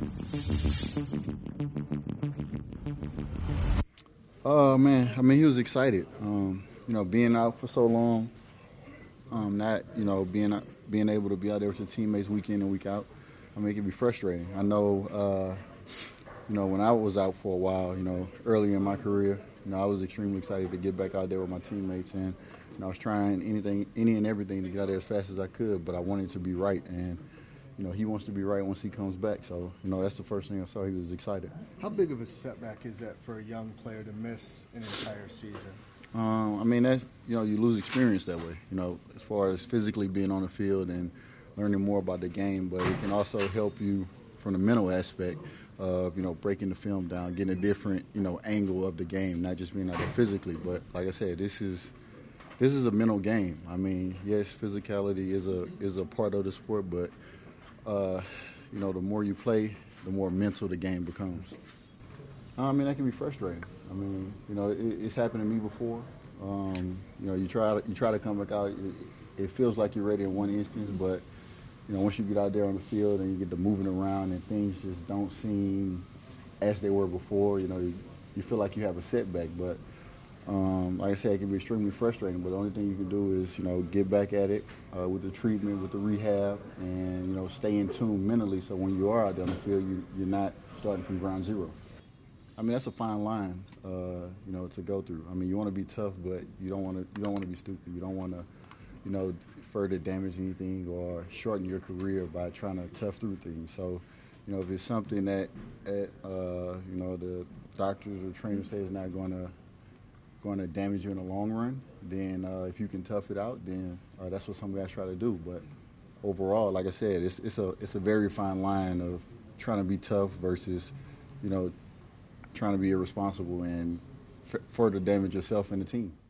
Man, I mean, he was excited. Being out for so long, not being able to be out there with your teammates week in and week out. I mean, it can be frustrating. I know, when I was out for a while, early in my career, I was extremely excited to get back out there with my teammates, and I was trying any and everything to get out there as fast as I could. But I wanted to be right, and he wants to be right once he comes back. So, that's the first thing I saw. He was excited. How big of a setback is that for a young player to miss an entire season? I mean, that's, you lose experience that way, as far as physically being on the field and learning more about the game. But it can also help you from the mental aspect of, breaking the film down, getting a different, angle of the game, not just being out there physically. But like I said, this is a mental game. I mean, yes, physicality is a part of the sport, but the more you play, the more mental the game becomes. I mean, that can be frustrating. I mean, it's happened to me before. You try to come back out. It feels like you're ready in one instance, but once you get out there on the field and you get to moving around and things just don't seem as they were before, you feel like you have a setback. But like I said, it can be extremely frustrating. But the only thing you can do is get back at it with the treatment, with the rehab, and stay in tune mentally. So when you are out there on the field, you're not starting from ground zero. I mean, that's a fine line, to go through. I mean, you want to be tough, but you don't want to be stupid. You don't want to, further damage anything or shorten your career by trying to tough through things. So, if it's something that, the doctors or trainers say is not going to damage you in the long run, then if you can tough it out, then that's what some guys try to do. But overall, like I said, it's a very fine line of trying to be tough versus, trying to be irresponsible and further damage yourself and the team.